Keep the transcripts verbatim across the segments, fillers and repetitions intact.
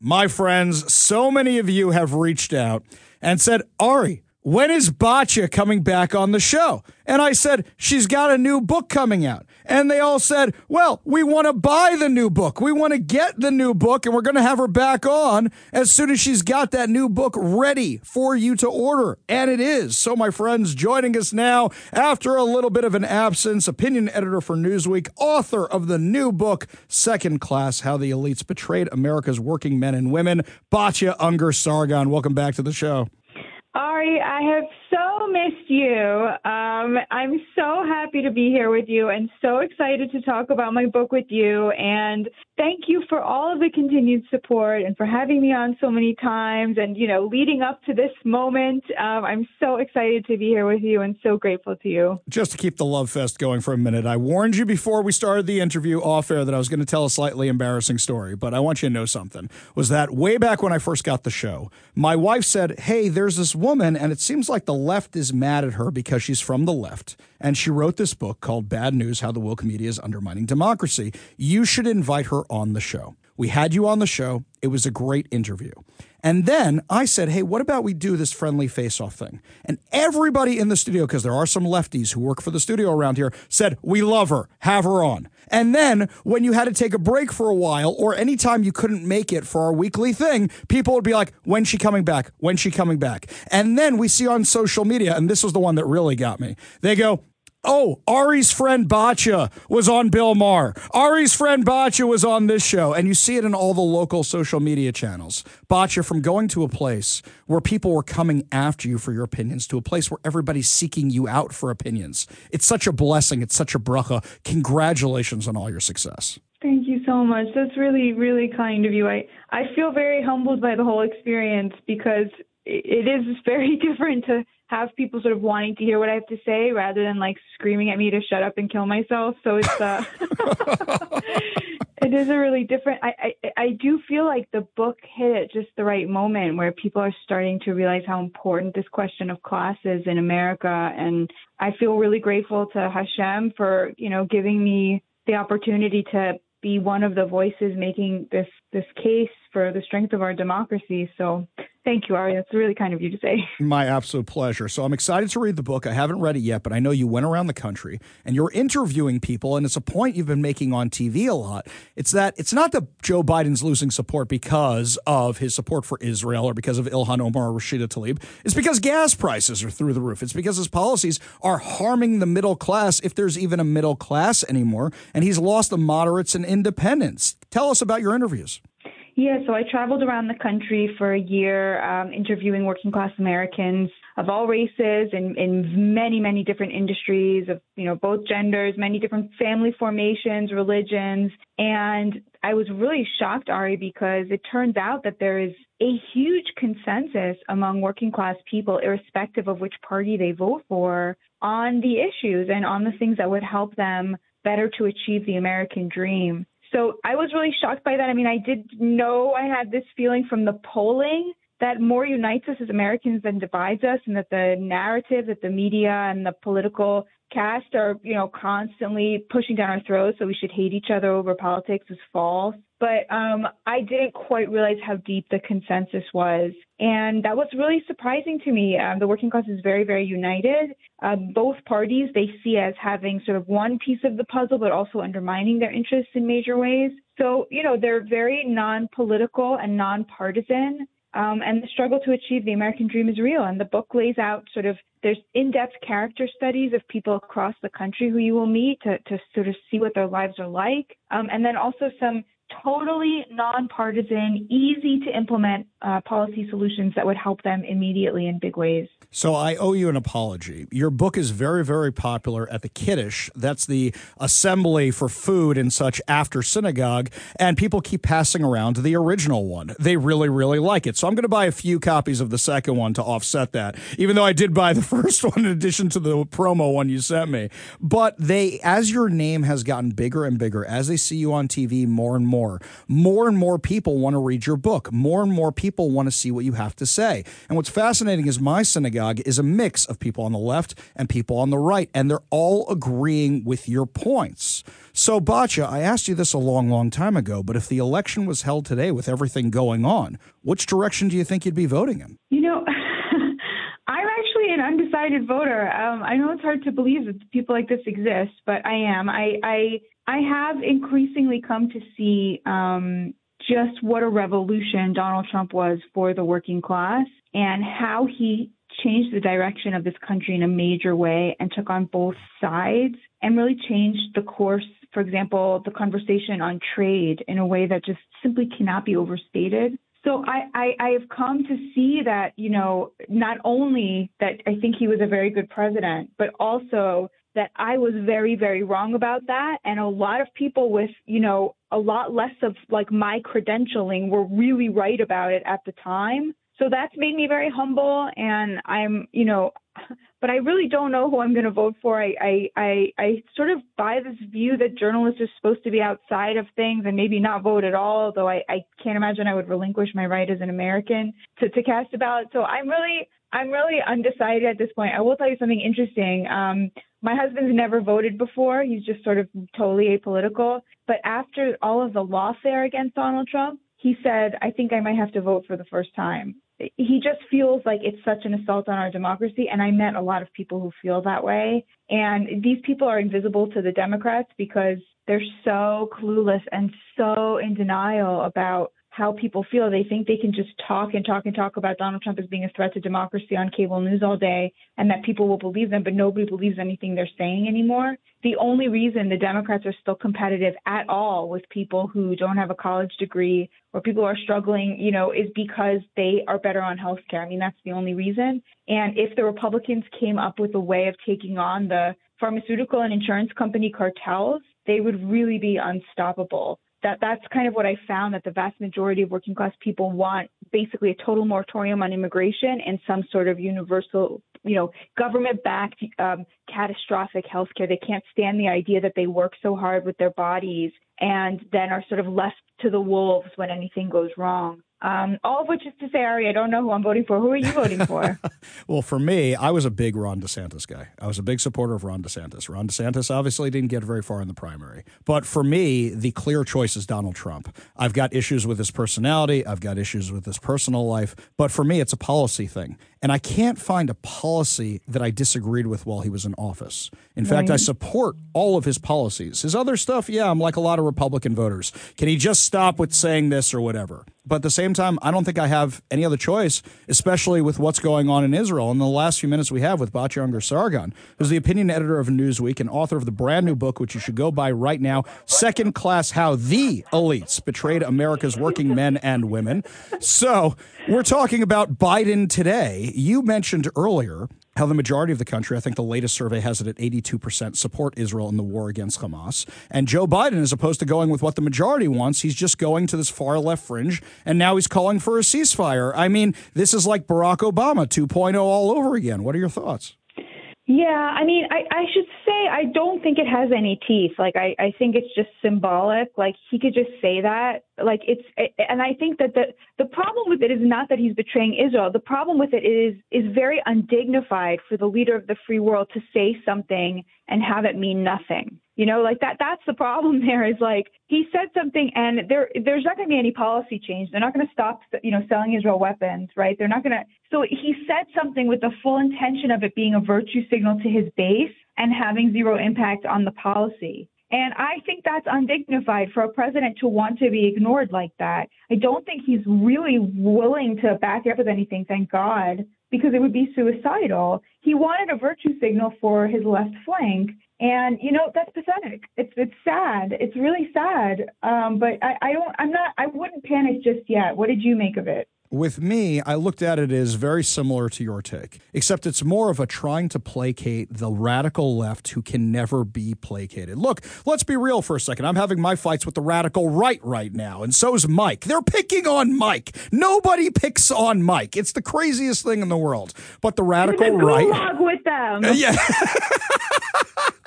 my friends, so many of you have reached out and said, Ari, when is Batya coming back on the show? And I said, she's got a new book coming out. And they all said, well, we want to buy the new book. We want to get the new book, and we're going to have her back on as soon as she's got that new book ready for you to order. And it is. So, my friends, joining us now after a little bit of an absence, opinion editor for Newsweek, author of the new book, Second Class, How the Elites Betrayed America's Working Men and Women, Batya Ungar-Sargon. Welcome back to the show. Ari, I have so missed you. Um, I'm so happy to be here with you and so excited to talk about my book with you. And thank you for all of the continued support and for having me on so many times and, you know, leading up to this moment. Um, I'm so excited to be here with you and so grateful to you. Just to keep the love fest going for a minute, I warned you before we started the interview off air that I was going to tell a slightly embarrassing story, but I want you to know something. Was that way back when I first got the show, my wife said, hey, there's this woman, and it seems like the left is mad at her because she's from the left. And she wrote this book called Bad News, How the Woke Media is Undermining Democracy. You should invite her on the show. We had you on the show. It was a great interview. And then I said, hey, what about we do this friendly face-off thing? And everybody in the studio, because there are some lefties who work for the studio around here, said, we love her, have her on. And then when you had to take a break for a while, or anytime you couldn't make it for our weekly thing, people would be like, when's she coming back? When's she coming back? And then we see on social media, and this was the one that really got me, they go, oh, Ari's friend Batya was on Bill Maher. Ari's friend Batya was on this show. And you see it in all the local social media channels. Batya, from going to a place where people were coming after you for your opinions to a place where everybody's seeking you out for opinions. It's such a blessing. It's such a bracha. Congratulations on all your success. Thank you so much. That's really, really kind of you. I, I feel very humbled by the whole experience because it is very different to have people sort of wanting to hear what I have to say rather than like screaming at me to shut up and kill myself. So it's uh, it is a really different. I, I I do feel like the book hit at just the right moment where people are starting to realize how important this question of class is in America, and I feel really grateful to Hashem for you know giving me the opportunity to be one of the voices making this this case for the strength of our democracy. So thank you, Ari. That's really kind of you to say. My absolute pleasure. So I'm excited to read the book. I haven't read it yet, but I know you went around the country and you're interviewing people, and it's a point you've been making on T V a lot. It's that it's not that Joe Biden's losing support because of his support for Israel or because of Ilhan Omar or Rashida Tlaib. It's because gas prices are through the roof. It's because his policies are harming the middle class, if there's even a middle class anymore, and he's lost the moderates and independents. Tell us about your interviews. Yeah, so I traveled around the country for a year um, interviewing working class Americans of all races and in many, many different industries of, you know, both genders, many different family formations, religions. And I was really shocked, Ari, because it turns out that there is a huge consensus among working class people, irrespective of which party they vote for, on the issues and on the things that would help them better to achieve the American dream. So I was really shocked by that. I mean, I did know I had this feeling from the polling that more unites us as Americans than divides us, and that the narrative that the media and the political cast are, you know, constantly pushing down our throats that we should hate each other over politics is false. But um, I didn't quite realize how deep the consensus was. And that was really surprising to me. Um, the working class is very, very united. Uh, both parties they see as having sort of one piece of the puzzle, but also undermining their interests in major ways. So, you know, they're very non-political and non-partisan. Um, and the struggle to achieve the American dream is real. And the book lays out sort of, there's in-depth character studies of people across the country who you will meet to, to sort of see what their lives are like. Um, and then also some totally nonpartisan, easy to implement uh, policy solutions that would help them immediately in big ways. So I owe you an apology. Your book is very, very popular at the Kiddush. That's the assembly for food and such after synagogue. And people keep passing around the original one. They really, really like it. So I'm going to buy a few copies of the second one to offset that, even though I did buy the first one in addition to the promo one you sent me. But they, as your name has gotten bigger and bigger, as they see you on T V more and more, more. More and more people want to read your book. More and more people want to see what you have to say. And what's fascinating is my synagogue is a mix of people on the left and people on the right, and they're all agreeing with your points. So, Batya, I asked you this a long, long time ago, but if the election was held today with everything going on, which direction do you think you'd be voting in? You know, I'm actually an undecided voter. Um, I know it's hard to believe that people like this exist, but I am. I I, I have increasingly come to see um, just what a revolution Donald Trump was for the working class and how he changed the direction of this country in a major way and took on both sides and really changed the course, for example, the conversation on trade in a way that just simply cannot be overstated. So I, I, I have come to see that, you know, not only that I think he was a very good president, but also that I was very, very wrong about that. And a lot of people with, you know, a lot less of like my credentialing were really right about it at the time. So that's made me very humble, and I'm, you know, but I really don't know who I'm going to vote for. I, I, I, I sort of buy this view that journalists are supposed to be outside of things and maybe not vote at all, though I, I can't imagine I would relinquish my right as an American to, to cast a ballot. So I'm really, I'm really undecided at this point. I will tell you something interesting. Um, my husband's never voted before. He's just sort of totally apolitical. But after all of the lawfare against Donald Trump, he said, I think I might have to vote for the first time. He just feels like it's such an assault on our democracy. And I met a lot of people who feel that way. And these people are invisible to the Democrats because they're so clueless and so in denial about how people feel. They think they can just talk and talk and talk about Donald Trump as being a threat to democracy on cable news all day and that people will believe them, but nobody believes anything they're saying anymore. The only reason the Democrats are still competitive at all with people who don't have a college degree or people who are struggling, you know, is because they are better on health care. I mean, that's the only reason. And if the Republicans came up with a way of taking on the pharmaceutical and insurance company cartels, they would really be unstoppable. That that's kind of what I found, that the vast majority of working class people want basically a total moratorium on immigration and some sort of universal, you know, government-backed um, catastrophic health care. They can't stand the idea that they work so hard with their bodies and then are sort of left to the wolves when anything goes wrong. Um, all of which is to say, Ari, I don't know who I'm voting for. Who are you voting for? Well, for me, I was a big Ron DeSantis guy. I was a big supporter of Ron DeSantis. Ron DeSantis obviously didn't get very far in the primary. But for me, the clear choice is Donald Trump. I've got issues with his personality. I've got issues with his personal life. But for me, it's a policy thing. And I can't find a policy that I disagreed with while he was in office. In right. fact, I support all of his policies. His other stuff, yeah, I'm like a lot of Republican voters. Can he just stop with saying this or whatever? But at the same time, I don't think I have any other choice, especially with what's going on in Israel. In the last few minutes we have with Batya Ungar-Sargon, who's the opinion editor of Newsweek and author of the brand new book, which you should go buy right now, Second Class: How the Elites Betrayed America's Working Men and Women. So we're talking about Biden today. You mentioned earlier how the majority of the country, I think the latest survey has it at eighty-two percent, support Israel in the war against Hamas. And Joe Biden, as opposed to going with what the majority wants, he's just going to this far left fringe, and now he's calling for a ceasefire. I mean, this is like Barack Obama two point oh all over again. What are your thoughts? Yeah, I mean, I, I should say I don't think it has any teeth. Like, I, I think it's just symbolic. Like, he could just say that. Like, it's, and I think that the the problem with it is not that he's betraying Israel. The problem with it is is very undignified for the leader of the free world to say something and have it mean nothing. You know, like that, that's the problem there is like he said something and there, there's not going to be any policy change. They're not going to stop, you know, selling Israel weapons, right? They're not going to. So he said something with the full intention of it being a virtue signal to his base and having zero impact on the policy. And I think that's undignified for a president to want to be ignored like that. I don't think he's really willing to back up with anything, thank God, because it would be suicidal. He wanted a virtue signal for his left flank. And, you know, that's pathetic. It's it's sad. It's really sad. Um, but I, I don't I'm not I wouldn't panic just yet. What did you make of it? With me, I looked at it as very similar to your take, except it's more of a trying to placate the radical left who can never be placated. Look, let's be real for a second. I'm having my fights with the radical right right now, and so's Mike. They're picking on Mike. Nobody picks on Mike. It's the craziest thing in the world. But the radical There's a right... gulag with them. Yeah.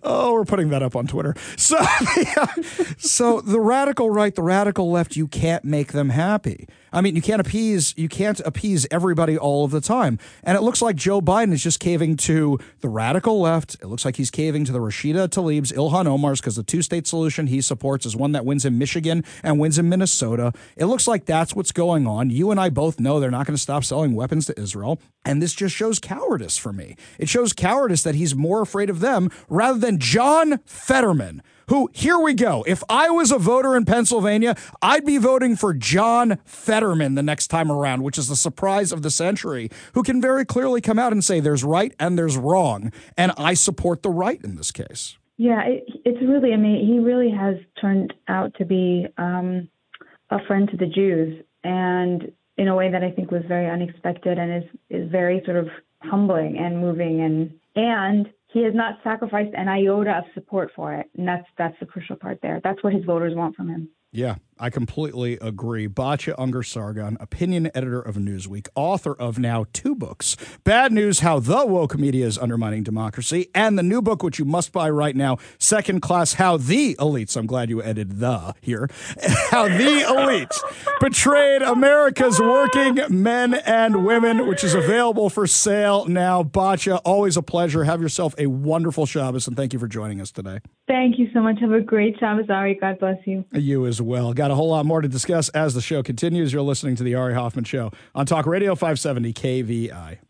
Oh, we're putting that up on Twitter. So, yeah. So the radical right, the radical left, you can't make them happy. I mean, you can't appease you can't appease everybody all of the time. And it looks like Joe Biden is just caving to the radical left. It looks like he's caving to the Rashida Tlaib's, Ilhan Omar's, because the two-state solution he supports is one that wins in Michigan and wins in Minnesota. It looks like that's what's going on. You and I both know they're not going to stop selling weapons to Israel. And this just shows cowardice for me. It shows cowardice that he's more afraid of them rather than John Fetterman, who, here we go. If I was a voter in Pennsylvania, I'd be voting for John Fetterman the next time around, which is the surprise of the century, who can very clearly come out and say there's right and there's wrong. And I support the right in this case. Yeah, it, it's really, I mean, he really has turned out to be um, a friend to the Jews, and in a way that I think was very unexpected and is, is very sort of humbling and moving, and and he has not sacrificed an iota of support for it. And that's that's the crucial part there. That's what his voters want from him. Yeah, I completely agree. Batya Ungar-Sargon, opinion editor of Newsweek, author of now two books, Bad News, How the Woke Media is Undermining Democracy, and the new book, which you must buy right now, Second Class, How the Elites, I'm glad you added the here, How the Elites Betrayed America's Working Men and Women, which is available for sale now. Batya, always a pleasure. Have yourself a wonderful Shabbos, and thank you for joining us today. Thank you so much. Have a great Shabbos, Ari. God bless you. You as well. Got a whole lot more to discuss as the show continues. You're listening to The Ari Hoffman Show on Talk Radio five seventy K V I.